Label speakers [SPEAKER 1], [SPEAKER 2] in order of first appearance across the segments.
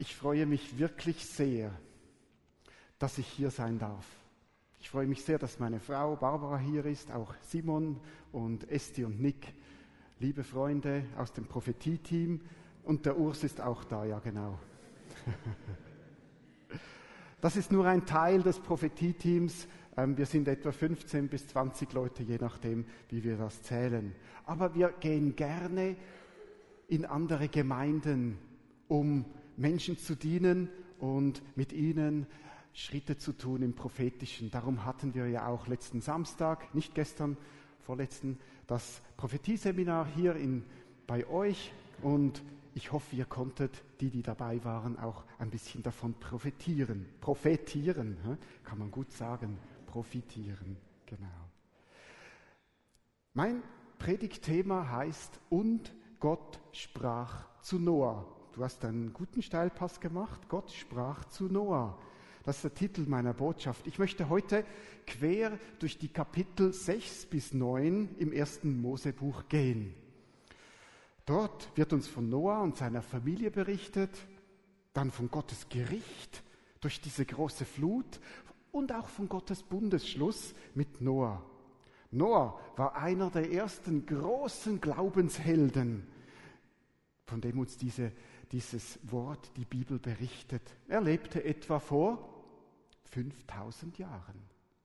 [SPEAKER 1] Ich freue mich wirklich sehr, dass ich hier sein darf. Ich freue mich sehr, dass meine Frau Barbara hier ist, auch Simon und Esti und Nick, liebe Freunde aus dem Prophetie-Team, und der Urs ist auch da, ja genau. Das ist nur ein Teil des Prophetie-Teams. Wir sind etwa 15 bis 20 Leute, je nachdem, wie wir das zählen. Aber wir gehen gerne in andere Gemeinden, um Menschen zu dienen und mit ihnen Schritte zu tun im Prophetischen. Darum hatten wir ja auch letzten Samstag, nicht gestern, vorletzten, das Prophetieseminar hier bei euch. Und ich hoffe, ihr konntet, die dabei waren, auch ein bisschen davon profitieren. Prophetisieren, kann man gut sagen. Profitieren, genau. Mein Predigtthema heißt: Und Gott sprach zu Noah. Du hast einen guten Steilpass gemacht. Gott sprach zu Noah. Das ist der Titel meiner Botschaft. Ich möchte heute quer durch die Kapitel 6 bis 9 im 1. Mosebuch gehen. Dort wird uns von Noah und seiner Familie berichtet, dann von Gottes Gericht durch diese große Flut und auch von Gottes Bundesschluss mit Noah. Noah war einer der ersten großen Glaubenshelden, von dem uns dieses Wort, die Bibel, berichtet. Er lebte etwa vor 5000 Jahren.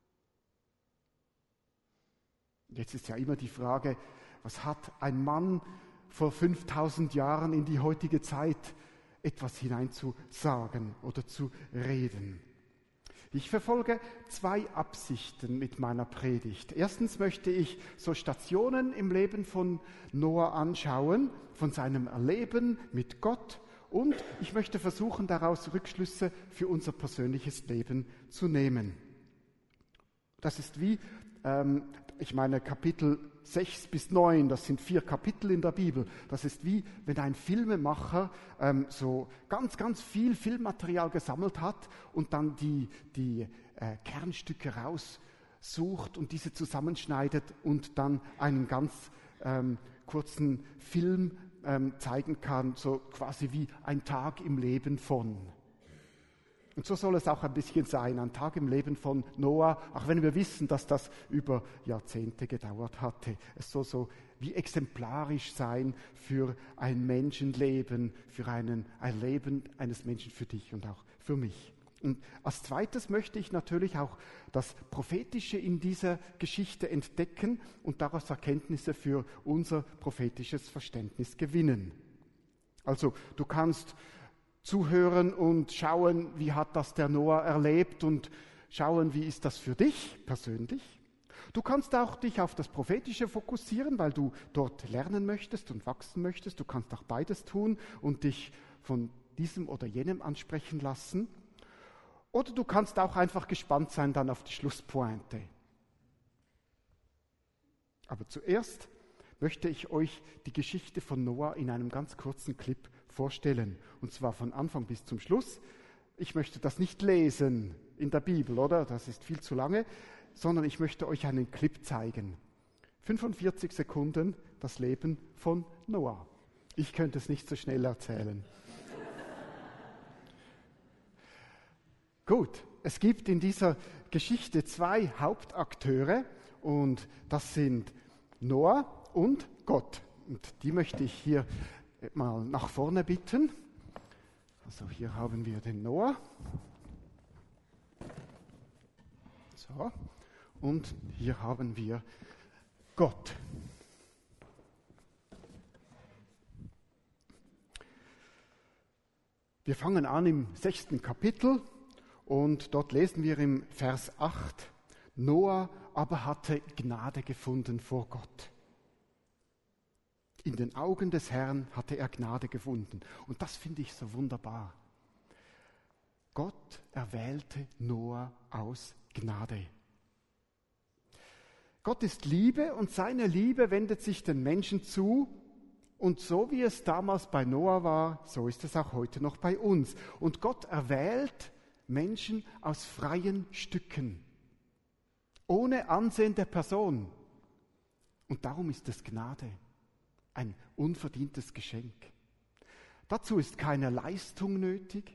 [SPEAKER 1] Jetzt ist ja immer die Frage, was hat ein Mann vor 5000 Jahren in die heutige Zeit etwas hineinzusagen oder zu reden? Ich verfolge 2 Absichten mit meiner Predigt. Erstens möchte ich so Stationen im Leben von Noah anschauen, von seinem Erleben mit Gott, und ich möchte versuchen, daraus Rückschlüsse für unser persönliches Leben zu nehmen. Das ist wie, Kapitel 6 bis 9, das sind 4 Kapitel in der Bibel. Das ist wie, wenn ein Filmemacher so ganz, ganz viel Filmmaterial gesammelt hat und dann die Kernstücke raussucht und diese zusammenschneidet und dann einen ganz kurzen Film zeigen kann, so quasi wie ein Tag im Leben von. Und so soll es auch ein bisschen sein, ein Tag im Leben von Noah, auch wenn wir wissen, dass das über Jahrzehnte gedauert hatte. Es soll so wie exemplarisch sein für ein Menschenleben, für ein Leben eines Menschen, für dich und auch für mich. Und als zweites möchte ich natürlich auch das Prophetische in dieser Geschichte entdecken und daraus Erkenntnisse für unser prophetisches Verständnis gewinnen. Also du kannst zuhören und schauen, wie hat das der Noah erlebt, und schauen, wie ist das für dich persönlich. Du kannst auch dich auf das Prophetische fokussieren, weil du dort lernen möchtest und wachsen möchtest. Du kannst auch beides tun und dich von diesem oder jenem ansprechen lassen. Oder du kannst auch einfach gespannt sein dann auf die Schlusspointe. Aber zuerst möchte ich euch die Geschichte von Noah in einem ganz kurzen Clip vorstellen. Und zwar von Anfang bis zum Schluss. Ich möchte das nicht lesen in der Bibel, oder? Das ist viel zu lange. Sondern ich möchte euch einen Clip zeigen. 45 Sekunden das Leben von Noah. Ich könnte es nicht so schnell erzählen. Gut, es gibt in dieser Geschichte 2 Hauptakteure, und das sind Noah und Gott. Und die möchte ich hier mal nach vorne bitten. Also hier haben wir den Noah. So, und hier haben wir Gott. Wir fangen an im 6. Kapitel. Und dort lesen wir im Vers 8, Noah aber hatte Gnade gefunden vor Gott. In den Augen des Herrn hatte er Gnade gefunden. Und das finde ich so wunderbar. Gott erwählte Noah aus Gnade. Gott ist Liebe und seine Liebe wendet sich den Menschen zu. Und so wie es damals bei Noah war, so ist es auch heute noch bei uns. Und Gott erwählt Menschen aus freien Stücken, ohne Ansehen der Person. Und darum ist es Gnade, ein unverdientes Geschenk. Dazu ist keine Leistung nötig.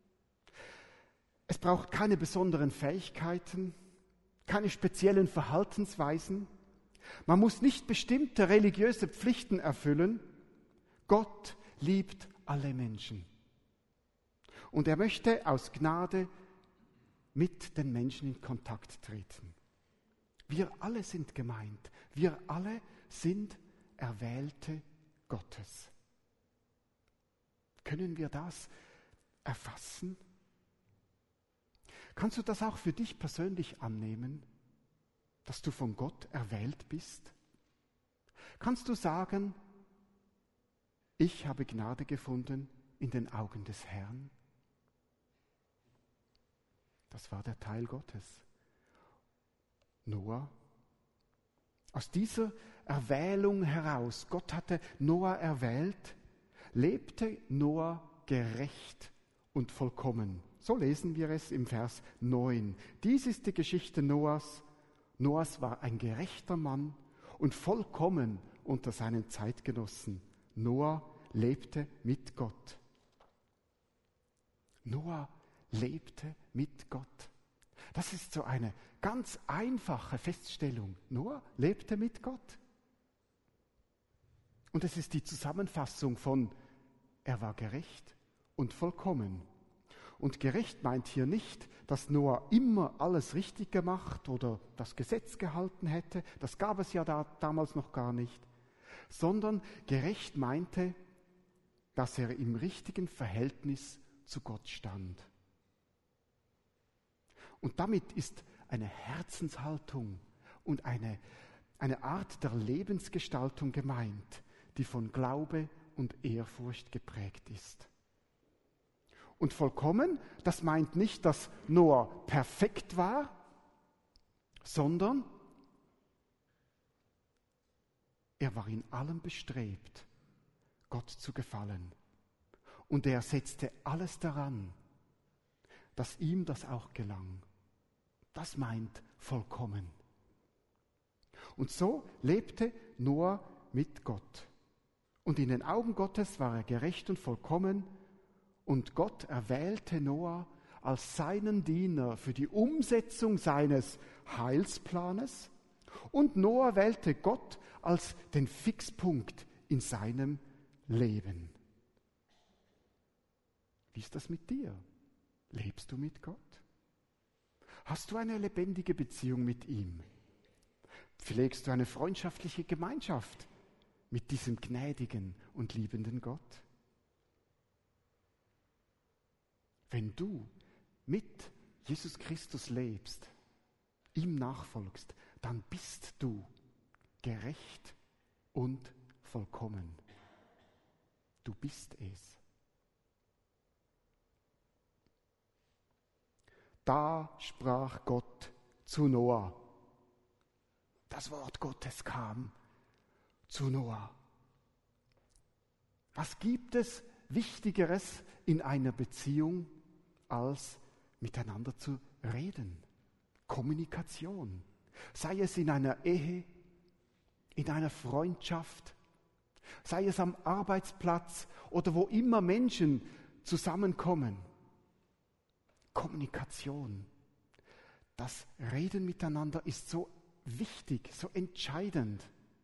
[SPEAKER 1] Es braucht keine besonderen Fähigkeiten, keine speziellen Verhaltensweisen. Man muss nicht bestimmte religiöse Pflichten erfüllen. Gott liebt alle Menschen. Und er möchte aus Gnade mit den Menschen in Kontakt treten. Wir alle sind gemeint. Wir alle sind Erwählte Gottes. Können wir das erfassen? Kannst du das auch für dich persönlich annehmen, dass du von Gott erwählt bist? Kannst du sagen, ich habe Gnade gefunden in den Augen des Herrn? Das war der Teil Gottes. Noah. Aus dieser Erwählung heraus, Gott hatte Noah erwählt, lebte Noah gerecht und vollkommen. So lesen wir es im Vers 9. Dies ist die Geschichte Noahs. Noahs war ein gerechter Mann und vollkommen unter seinen Zeitgenossen. Noah lebte mit Gott. Noah lebte mit Gott. Das ist so eine ganz einfache Feststellung. Noah lebte mit Gott. Und es ist die Zusammenfassung von, er war gerecht und vollkommen. Und gerecht meint hier nicht, dass Noah immer alles richtig gemacht oder das Gesetz gehalten hätte. Das gab es ja damals noch gar nicht. Sondern gerecht meinte, dass er im richtigen Verhältnis zu Gott stand. Und damit ist eine Herzenshaltung und eine Art der Lebensgestaltung gemeint, die von Glaube und Ehrfurcht geprägt ist. Und vollkommen, das meint nicht, dass Noah perfekt war, sondern er war in allem bestrebt, Gott zu gefallen. Und er setzte alles daran, dass ihm das auch gelang. Das meint vollkommen. Und so lebte Noah mit Gott. Und in den Augen Gottes war er gerecht und vollkommen. Und Gott erwählte Noah als seinen Diener für die Umsetzung seines Heilsplanes. Und Noah wählte Gott als den Fixpunkt in seinem Leben. Wie ist das mit dir? Lebst du mit Gott? Hast du eine lebendige Beziehung mit ihm? Pflegst du eine freundschaftliche Gemeinschaft mit diesem gnädigen und liebenden Gott? Wenn du mit Jesus Christus lebst, ihm nachfolgst, dann bist du gerecht und vollkommen. Du bist es. Da sprach Gott zu Noah. Das Wort Gottes kam zu Noah. Was gibt es Wichtigeres in einer Beziehung, als miteinander zu reden? Kommunikation. Sei es in einer Ehe, in einer Freundschaft, sei es am Arbeitsplatz oder wo immer Menschen zusammenkommen. Kommunikation. Das Reden miteinander ist so wichtig, so entscheidend.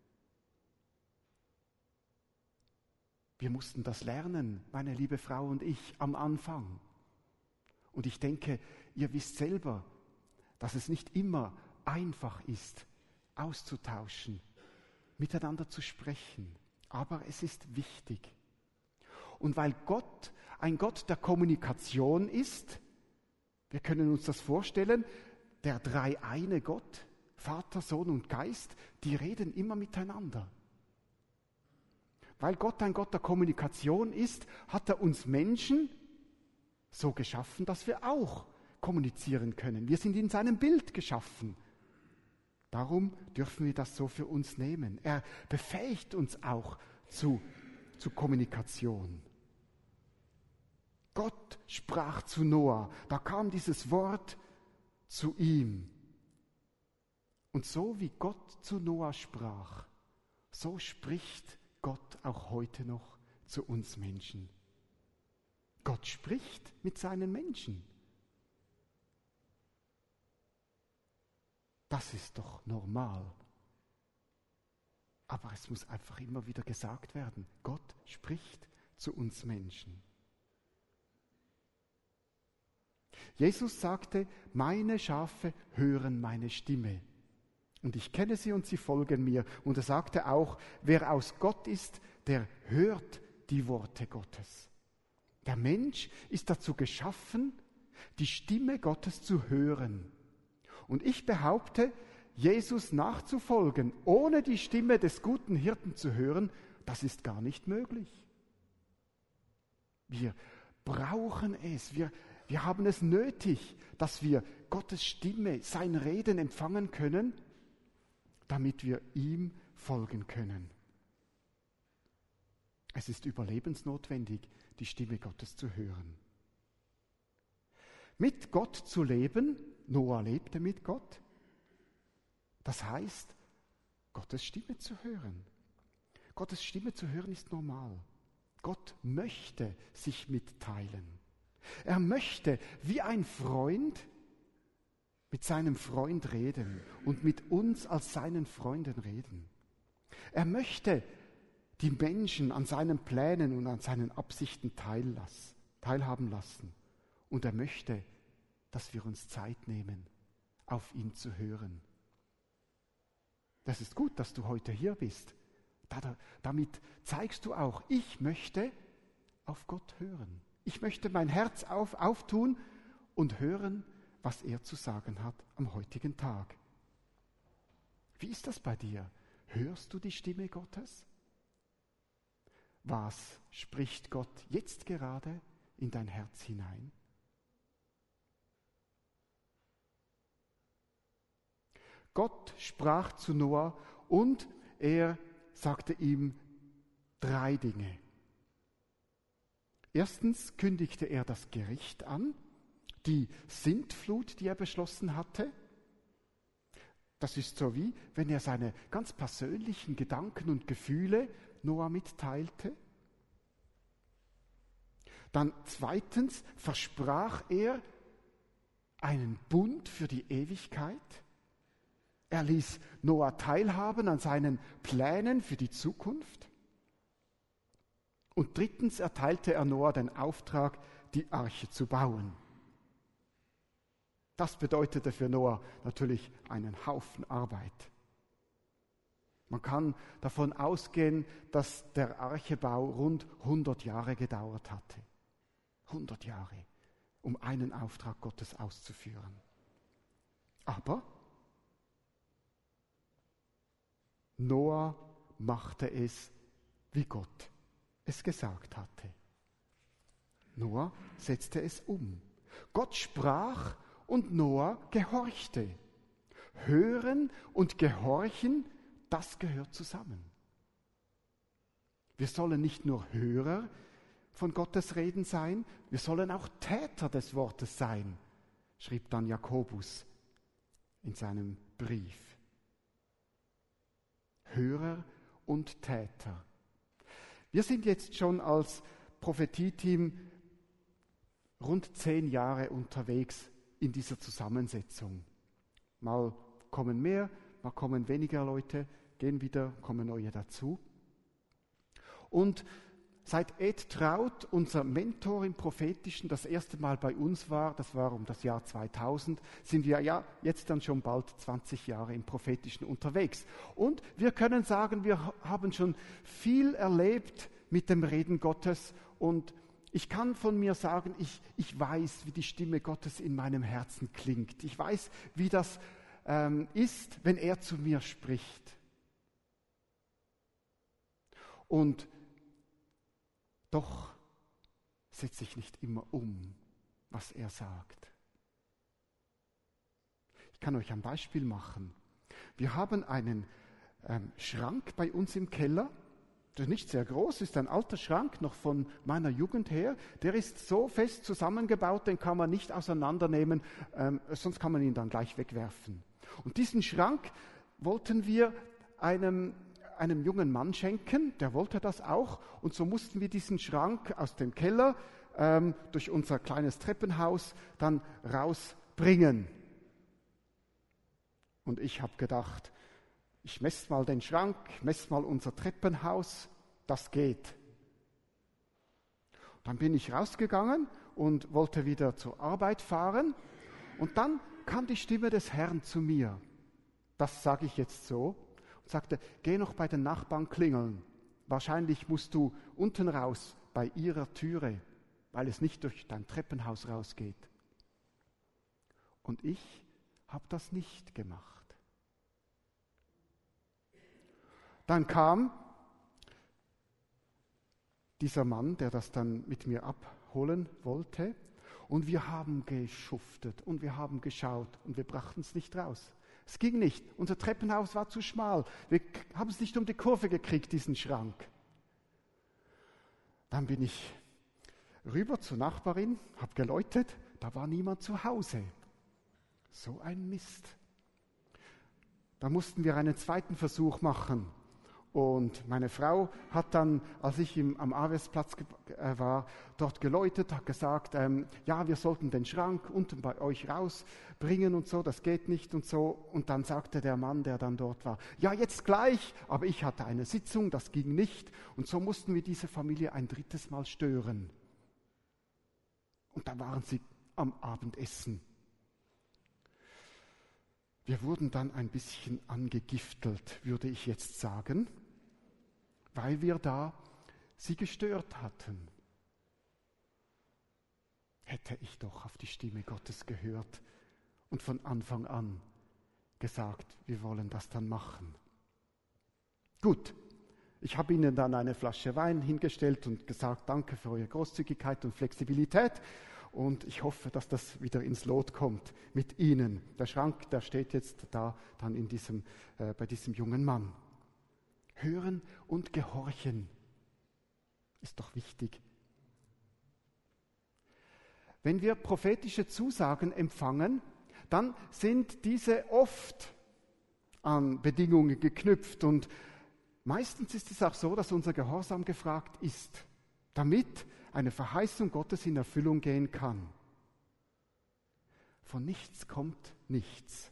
[SPEAKER 1] Wir mussten das lernen, meine liebe Frau und ich, am Anfang. Und ich denke, ihr wisst selber, dass es nicht immer einfach ist, auszutauschen, miteinander zu sprechen. Aber es ist wichtig. Und weil Gott ein Gott der Kommunikation ist, wir können uns das vorstellen, der dreieine Gott, Vater, Sohn und Geist, die reden immer miteinander. Weil Gott ein Gott der Kommunikation ist, hat er uns Menschen so geschaffen, dass wir auch kommunizieren können. Wir sind in seinem Bild geschaffen. Darum dürfen wir das so für uns nehmen. Er befähigt uns auch zu Kommunikation. Gott sprach zu Noah. Da kam dieses Wort zu ihm. Und so wie Gott zu Noah sprach, so spricht Gott auch heute noch zu uns Menschen. Gott spricht mit seinen Menschen. Das ist doch normal. Aber es muss einfach immer wieder gesagt werden, Gott spricht zu uns Menschen. Jesus sagte, meine Schafe hören meine Stimme. Und ich kenne sie und sie folgen mir. Und er sagte auch, wer aus Gott ist, der hört die Worte Gottes. Der Mensch ist dazu geschaffen, die Stimme Gottes zu hören. Und ich behaupte, Jesus nachzufolgen, ohne die Stimme des guten Hirten zu hören, das ist gar nicht möglich. Wir brauchen es, wir haben es nötig, dass wir Gottes Stimme, sein Reden empfangen können, damit wir ihm folgen können. Es ist überlebensnotwendig, die Stimme Gottes zu hören. Mit Gott zu leben, Noah lebte mit Gott, das heißt, Gottes Stimme zu hören. Gottes Stimme zu hören ist normal. Gott möchte sich mitteilen. Er möchte wie ein Freund mit seinem Freund reden und mit uns als seinen Freunden reden. Er möchte die Menschen an seinen Plänen und an seinen Absichten teilhaben lassen. Und er möchte, dass wir uns Zeit nehmen, auf ihn zu hören. Das ist gut, dass du heute hier bist. Damit zeigst du auch, ich möchte auf Gott hören. Ich möchte mein Herz auftun und hören, was er zu sagen hat am heutigen Tag. Wie ist das bei dir? Hörst du die Stimme Gottes? Was spricht Gott jetzt gerade in dein Herz hinein? Gott sprach zu Noah und er sagte ihm 3 Dinge. Erstens kündigte er das Gericht an, die Sintflut, die er beschlossen hatte. Das ist so wie, wenn er seine ganz persönlichen Gedanken und Gefühle Noah mitteilte. Dann zweitens versprach er einen Bund für die Ewigkeit. Er ließ Noah teilhaben an seinen Plänen für die Zukunft. Und drittens erteilte er Noah den Auftrag, die Arche zu bauen. Das bedeutete für Noah natürlich einen Haufen Arbeit. Man kann davon ausgehen, dass der Archebau rund 100 Jahre gedauert hatte. 100 Jahre, um einen Auftrag Gottes auszuführen. Aber Noah machte es, wie Gott es gesagt hatte. Noah setzte es um. Gott sprach und Noah gehorchte. Hören und Gehorchen, das gehört zusammen. Wir sollen nicht nur Hörer von Gottes Reden sein, wir sollen auch Täter des Wortes sein, schrieb dann Jakobus in seinem Brief. Hörer und Täter. Wir sind jetzt schon als Prophetieteam rund 10 Jahre unterwegs in dieser Zusammensetzung. Mal kommen mehr, mal kommen weniger Leute, kommen neue dazu. Und seit Ed Traut, unser Mentor im Prophetischen, das erste Mal bei uns war, das war um das Jahr 2000, sind wir ja jetzt dann schon bald 20 Jahre im Prophetischen unterwegs. Und wir können sagen, wir haben schon viel erlebt mit dem Reden Gottes und ich kann von mir sagen, ich weiß, wie die Stimme Gottes in meinem Herzen klingt. Ich weiß, wie das ist, wenn er zu mir spricht. Und doch setze ich nicht immer um, was er sagt. Ich kann euch ein Beispiel machen. Wir haben einen Schrank bei uns im Keller. Der ist nicht sehr groß, ist ein alter Schrank, noch von meiner Jugend her. Der ist so fest zusammengebaut, den kann man nicht auseinandernehmen, sonst kann man ihn dann gleich wegwerfen. Und diesen Schrank wollten wir einem jungen Mann schenken, der wollte das auch. Und so mussten wir diesen Schrank aus dem Keller durch unser kleines Treppenhaus dann rausbringen. Und ich habe gedacht, ich messe mal den Schrank, messe mal unser Treppenhaus, das geht. Dann bin ich rausgegangen und wollte wieder zur Arbeit fahren. Und dann kam die Stimme des Herrn zu mir. Das sage ich jetzt so. Und sagte, geh noch bei den Nachbarn klingeln. Wahrscheinlich musst du unten raus bei ihrer Türe, weil es nicht durch dein Treppenhaus rausgeht. Und ich habe das nicht gemacht. Dann kam dieser Mann, der das dann mit mir abholen wollte, und wir haben geschuftet und wir haben geschaut und wir brachten es nicht raus. Es ging nicht. Unser Treppenhaus war zu schmal. Wir haben es nicht um die Kurve gekriegt, diesen Schrank. Dann bin ich rüber zur Nachbarin, habe geläutet, da war niemand zu Hause. So ein Mist. Da mussten wir einen zweiten Versuch machen. Und meine Frau hat dann, als ich am Arbeitsplatz war, dort geläutet, hat gesagt, ja, wir sollten den Schrank unten bei euch rausbringen und so, das geht nicht und so. Und dann sagte der Mann, der dann dort war, ja, jetzt gleich, aber ich hatte eine Sitzung, das ging nicht. Und so mussten wir diese Familie ein drittes Mal stören. Und da waren sie am Abendessen. Wir wurden dann ein bisschen angegiftelt, würde ich jetzt sagen, weil wir da sie gestört hatten. Hätte ich doch auf die Stimme Gottes gehört und von Anfang an gesagt, wir wollen das dann machen. Gut, ich habe ihnen dann eine Flasche Wein hingestellt und gesagt, danke für eure Großzügigkeit und Flexibilität. Und ich hoffe, dass das wieder ins Lot kommt mit Ihnen. Der Schrank, der steht jetzt da dann bei diesem jungen Mann. Hören und gehorchen ist doch wichtig. Wenn wir prophetische Zusagen empfangen, dann sind diese oft an Bedingungen geknüpft. Und meistens ist es auch so, dass unser Gehorsam gefragt ist, damit eine Verheißung Gottes in Erfüllung gehen kann. Von nichts kommt nichts.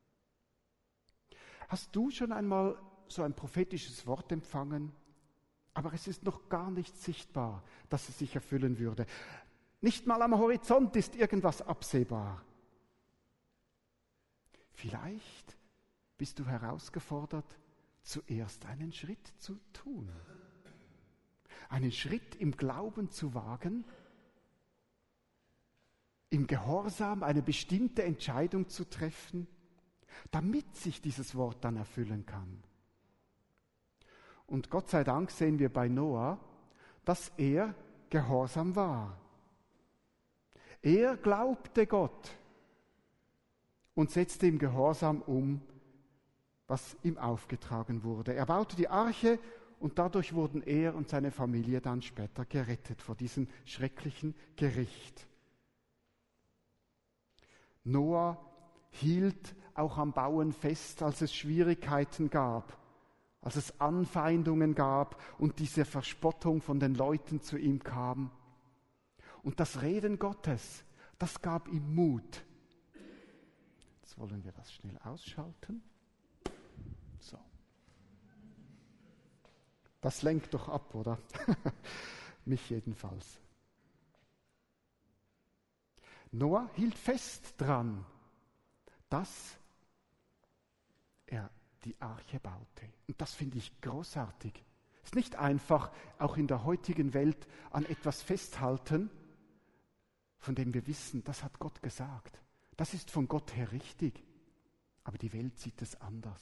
[SPEAKER 1] Hast du schon einmal so ein prophetisches Wort empfangen, aber es ist noch gar nicht sichtbar, dass es sich erfüllen würde? Nicht mal am Horizont ist irgendwas absehbar. Vielleicht bist du herausgefordert, zuerst einen Schritt zu tun. Einen Schritt im Glauben zu wagen, im Gehorsam eine bestimmte Entscheidung zu treffen, damit sich dieses Wort dann erfüllen kann. Und Gott sei Dank sehen wir bei Noah, dass er gehorsam war. Er glaubte Gott und setzte im Gehorsam um, was ihm aufgetragen wurde. Er baute die Arche und dadurch wurden er und seine Familie dann später gerettet vor diesem schrecklichen Gericht. Noah hielt auch am Bauen fest, als es Schwierigkeiten gab, als es Anfeindungen gab und diese Verspottung von den Leuten zu ihm kam. Und das Reden Gottes, das gab ihm Mut. Jetzt wollen wir das schnell ausschalten. So. Das lenkt doch ab, oder? Mich jedenfalls. Noah hielt fest dran, dass er die Arche baute. Und das finde ich großartig. Es ist nicht einfach, auch in der heutigen Welt an etwas festhalten, von dem wir wissen, das hat Gott gesagt. Das ist von Gott her richtig. Aber die Welt sieht es anders.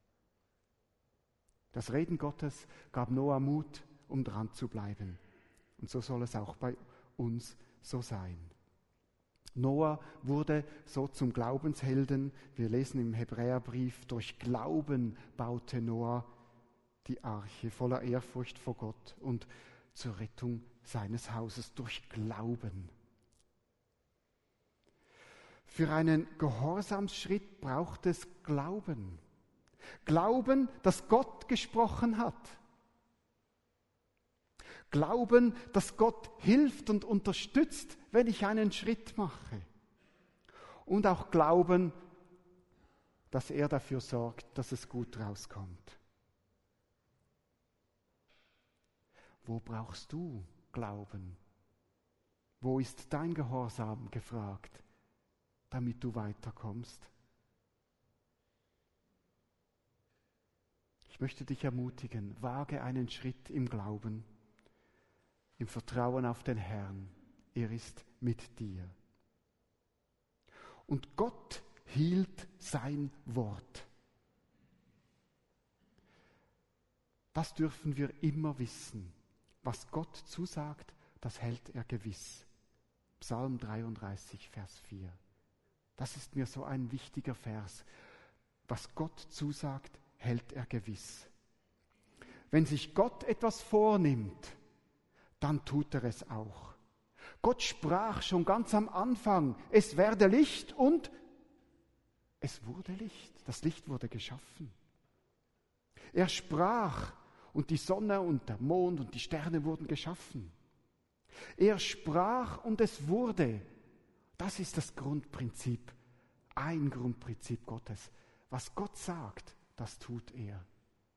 [SPEAKER 1] Das Reden Gottes gab Noah Mut, um dran zu bleiben. Und so soll es auch bei uns so sein. Noah wurde so zum Glaubenshelden. Wir lesen im Hebräerbrief, durch Glauben baute Noah die Arche voller Ehrfurcht vor Gott und zur Rettung seines Hauses durch Glauben. Für einen Gehorsamsschritt braucht es Glauben. Glauben, dass Gott gesprochen hat. Glauben, dass Gott hilft und unterstützt, wenn ich einen Schritt mache. Und auch glauben, dass er dafür sorgt, dass es gut rauskommt. Wo brauchst du Glauben? Wo ist dein Gehorsam gefragt, damit du weiterkommst? Ich möchte dich ermutigen, wage einen Schritt im Glauben, im Vertrauen auf den Herrn. Er ist mit dir. Und Gott hielt sein Wort. Das dürfen wir immer wissen. Was Gott zusagt, das hält er gewiss. Psalm 33, Vers 4. Das ist mir so ein wichtiger Vers. Was Gott zusagt, hält er gewiss. Wenn sich Gott etwas vornimmt, dann tut er es auch. Gott sprach schon ganz am Anfang, es werde Licht und es wurde Licht. Das Licht wurde geschaffen. Er sprach und die Sonne und der Mond und die Sterne wurden geschaffen. Er sprach und es wurde. Das ist das Grundprinzip, ein Grundprinzip Gottes. Was Gott sagt, das tut er.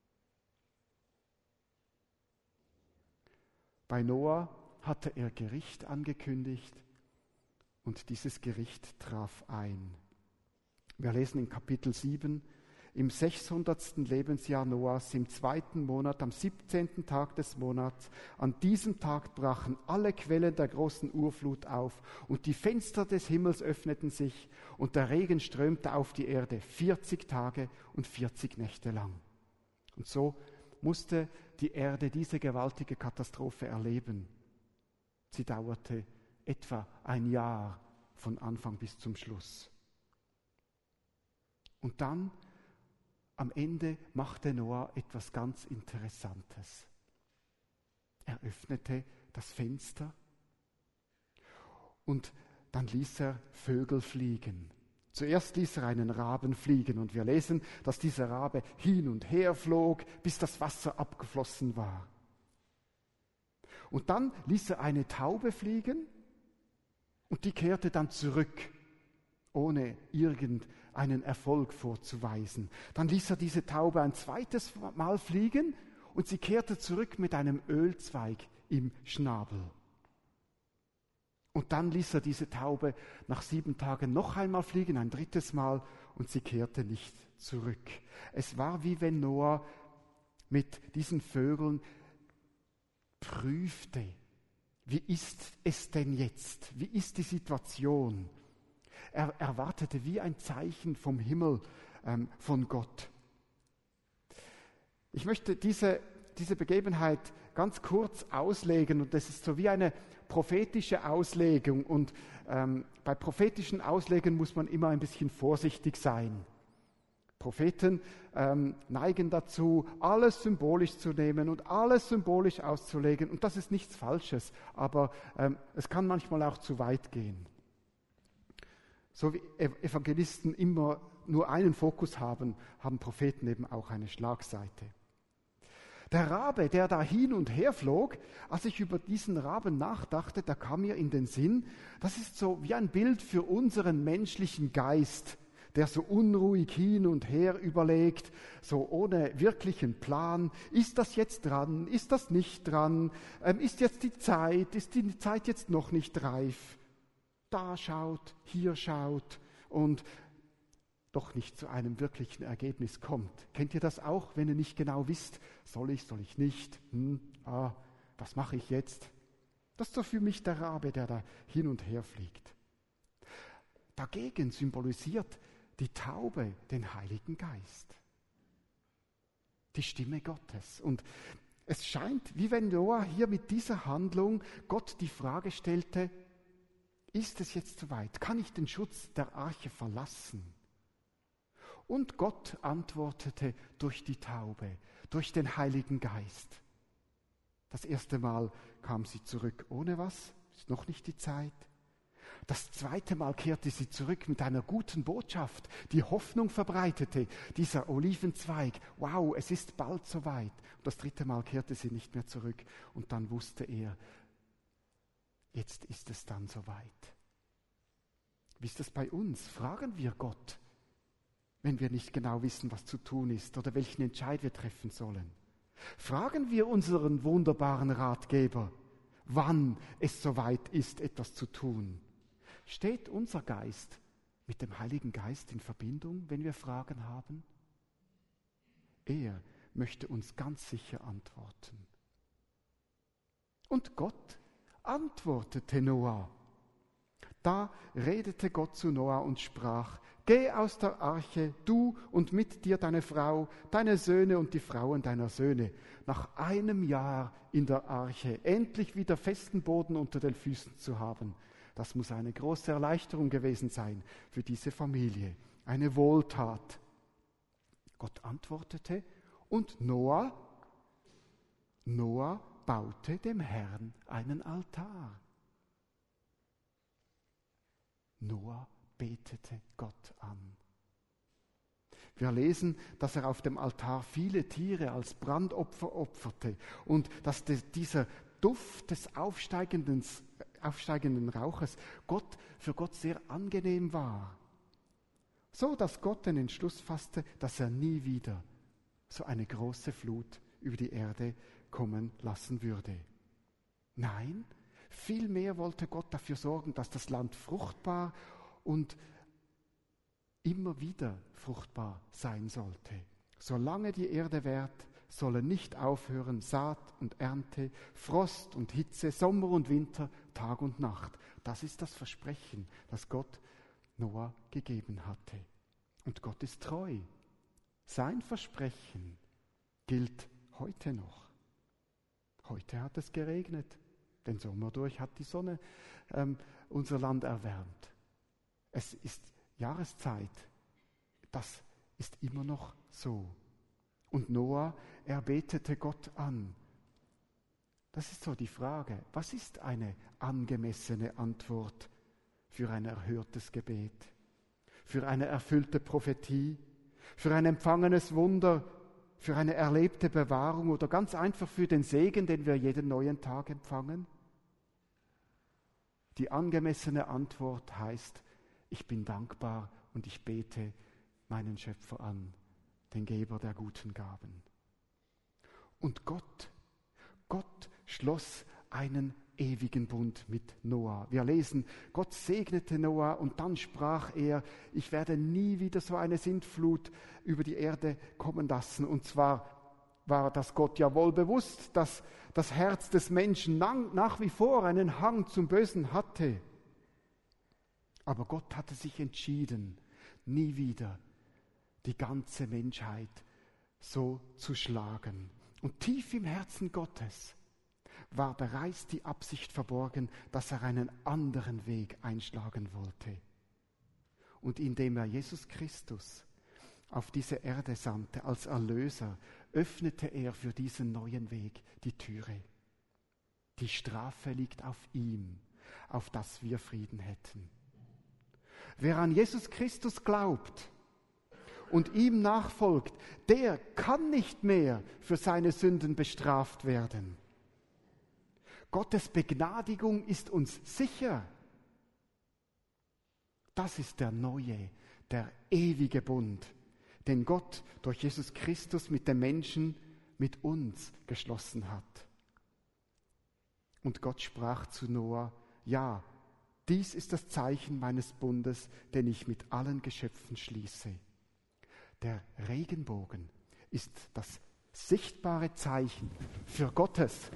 [SPEAKER 1] Bei Noah hatte er Gericht angekündigt und dieses Gericht traf ein. Wir lesen in Kapitel 7, im 600. Lebensjahr Noahs, im 2. Monat, am 17. Tag des Monats, an diesem Tag brachen alle Quellen der großen Urflut auf und die Fenster des Himmels öffneten sich und der Regen strömte auf die Erde 40 Tage und 40 Nächte lang. Und so musste die Erde diese gewaltige Katastrophe erleben. Sie dauerte etwa ein Jahr von Anfang bis zum Schluss. Und dann, am Ende, machte Noah etwas ganz Interessantes. Er öffnete das Fenster und dann ließ er Vögel fliegen. Zuerst ließ er einen Raben fliegen und wir lesen, dass dieser Rabe hin und her flog, bis das Wasser abgeflossen war. Und dann ließ er eine Taube fliegen und die kehrte dann zurück, ohne irgendeinen Erfolg vorzuweisen. Dann ließ er diese Taube ein zweites Mal fliegen und sie kehrte zurück mit einem Ölzweig im Schnabel. Und dann ließ er diese Taube nach 7 Tagen noch einmal fliegen, ein drittes Mal, und sie kehrte nicht zurück. Es war wie wenn Noah mit diesen Vögeln prüfte, wie ist es denn jetzt? Wie ist die Situation? Er erwartete wie ein Zeichen vom Himmel, von Gott. Ich möchte diese Begebenheit ganz kurz auslegen und das ist so wie eine prophetische Auslegung und bei prophetischen Auslegen muss man immer ein bisschen vorsichtig sein. Propheten neigen dazu, alles symbolisch zu nehmen und alles symbolisch auszulegen und das ist nichts Falsches, aber es kann manchmal auch zu weit gehen. So wie Evangelisten immer nur einen Fokus haben, haben Propheten eben auch eine Schlagseite. Der Rabe, der da hin und her flog, als ich über diesen Raben nachdachte, da kam mir in den Sinn, das ist so wie ein Bild für unseren menschlichen Geist, der so unruhig hin und her überlegt, so ohne wirklichen Plan. Ist das jetzt dran? Ist das nicht dran? Ist die Zeit jetzt noch nicht reif? Da schaut, hier schaut und doch nicht zu einem wirklichen Ergebnis kommt. Kennt ihr das auch, wenn ihr nicht genau wisst, soll ich nicht? Was mache ich jetzt? Das ist so für mich der Rabe, der da hin und her fliegt. Dagegen symbolisiert die Taube den Heiligen Geist, die Stimme Gottes. Und es scheint, wie wenn Noah hier mit dieser Handlung Gott die Frage stellte, ist es jetzt soweit? Kann ich den Schutz der Arche verlassen? Und Gott antwortete durch die Taube, durch den Heiligen Geist. Das erste Mal kam sie zurück ohne was, ist noch nicht die Zeit. Das zweite Mal kehrte sie zurück mit einer guten Botschaft, die Hoffnung verbreitete, dieser Olivenzweig. Wow, es ist bald soweit. Und das dritte Mal kehrte sie nicht mehr zurück. Und dann wusste er, jetzt ist es dann soweit. Wie ist das bei uns? Fragen wir Gott, wenn wir nicht genau wissen, was zu tun ist oder welchen Entscheid wir treffen sollen? Fragen wir unseren wunderbaren Ratgeber, wann es soweit ist, etwas zu tun? Steht unser Geist mit dem Heiligen Geist in Verbindung, wenn wir Fragen haben? Er möchte uns ganz sicher antworten. Und Gott antwortete Noah. Da redete Gott zu Noah und sprach: Geh aus der Arche, du und mit dir deine Frau, deine Söhne und die Frauen deiner Söhne. Nach einem Jahr in der Arche endlich wieder festen Boden unter den Füßen zu haben. Das muss eine große Erleichterung gewesen sein für diese Familie. Eine Wohltat. Gott antwortete und Noah baute dem Herrn einen Altar. Noah betete Gott an. Wir lesen, dass er auf dem Altar viele Tiere als Brandopfer opferte und dass dieser Duft des aufsteigenden Rauches für Gott sehr angenehm war. So, dass Gott den Entschluss fasste, dass er nie wieder so eine große Flut über die Erde kommen lassen würde. Nein, vielmehr wollte Gott dafür sorgen, dass das Land fruchtbar und immer wieder fruchtbar sein sollte. Solange die Erde währt, sollen nicht aufhören Saat und Ernte, Frost und Hitze, Sommer und Winter, Tag und Nacht. Das ist das Versprechen, das Gott Noah gegeben hatte. Und Gott ist treu. Sein Versprechen gilt heute noch. Heute hat es geregnet. Den Sommer durch hat die Sonne unser Land erwärmt. Es ist Jahreszeit. Das ist immer noch so. Und Noah, er betete Gott an. Das ist so die Frage. Was ist eine angemessene Antwort für ein erhörtes Gebet? Für eine erfüllte Prophetie? Für ein empfangenes Wunder? Für eine erlebte Bewahrung oder ganz einfach für den Segen, den wir jeden neuen Tag empfangen? Die angemessene Antwort heißt, ich bin dankbar und ich bete meinen Schöpfer an, den Geber der guten Gaben. Und Gott schloss einen ewigen Bund mit Noah. Wir lesen, Gott segnete Noah und dann sprach er, ich werde nie wieder so eine Sintflut über die Erde kommen lassen. Und zwar war das Gott ja wohl bewusst, dass das Herz des Menschen nach wie vor einen Hang zum Bösen hatte. Aber Gott hatte sich entschieden, nie wieder die ganze Menschheit so zu schlagen. Und tief im Herzen Gottes war bereits die Absicht verborgen, dass er einen anderen Weg einschlagen wollte. Und indem er Jesus Christus auf diese Erde sandte als Erlöser, öffnete er für diesen neuen Weg die Türe. Die Strafe liegt auf ihm, auf dass wir Frieden hätten. Wer an Jesus Christus glaubt und ihm nachfolgt, der kann nicht mehr für seine Sünden bestraft werden. Gottes Begnadigung ist uns sicher. Das ist der neue, der ewige Bund, den Gott durch Jesus Christus mit den Menschen, mit uns geschlossen hat. Und Gott sprach zu Noah, ja, dies ist das Zeichen meines Bundes, den ich mit allen Geschöpfen schließe. Der Regenbogen ist das sichtbare Zeichen für Gottes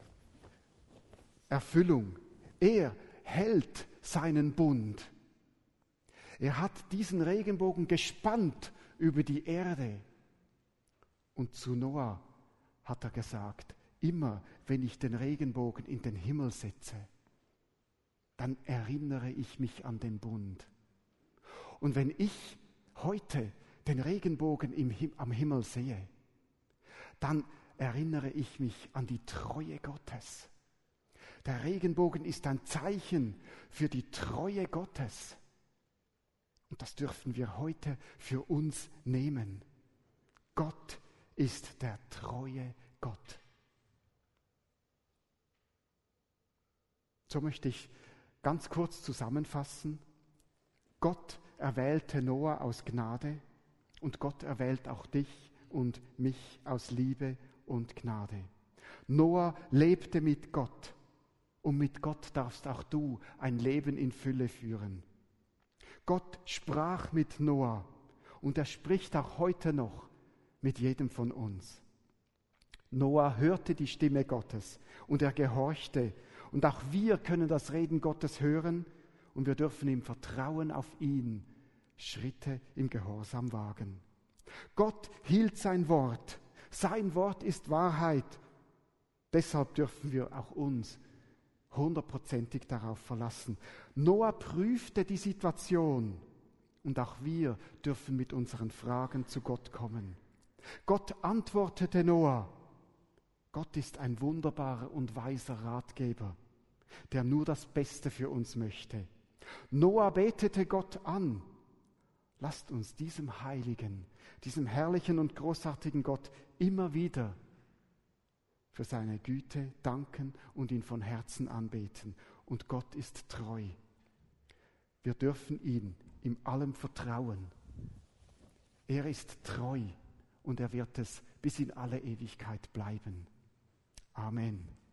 [SPEAKER 1] Erfüllung. Er hält seinen Bund. Er hat diesen Regenbogen gespannt über die Erde. Und zu Noah hat er gesagt, immer wenn ich den Regenbogen in den Himmel setze, dann erinnere ich mich an den Bund. Und wenn ich heute den Regenbogen am Himmel sehe, dann erinnere ich mich an die Treue Gottes. Der Regenbogen ist ein Zeichen für die Treue Gottes. Und das dürfen wir heute für uns nehmen. Gott ist der treue Gott. So möchte ich ganz kurz zusammenfassen. Gott erwählte Noah aus Gnade und Gott erwählt auch dich und mich aus Liebe und Gnade. Noah lebte mit Gott und mit Gott darfst auch du ein Leben in Fülle führen. Gott sprach mit Noah und er spricht auch heute noch mit jedem von uns. Noah hörte die Stimme Gottes und er gehorchte. Und auch wir können das Reden Gottes hören und wir dürfen im Vertrauen auf ihn Schritte im Gehorsam wagen. Gott hielt sein Wort. Sein Wort ist Wahrheit. Deshalb dürfen wir auch uns 100%ig darauf verlassen. Noah prüfte die Situation und auch wir dürfen mit unseren Fragen zu Gott kommen. Gott antwortete Noah. Gott ist ein wunderbarer und weiser Ratgeber, der nur das Beste für uns möchte. Noah betete Gott an. Lasst uns diesem heiligen, diesem herrlichen und großartigen Gott immer wieder für seine Güte danken und ihn von Herzen anbeten. Und Gott ist treu. Wir dürfen ihm in allem vertrauen. Er ist treu und er wird es bis in alle Ewigkeit bleiben. Amen.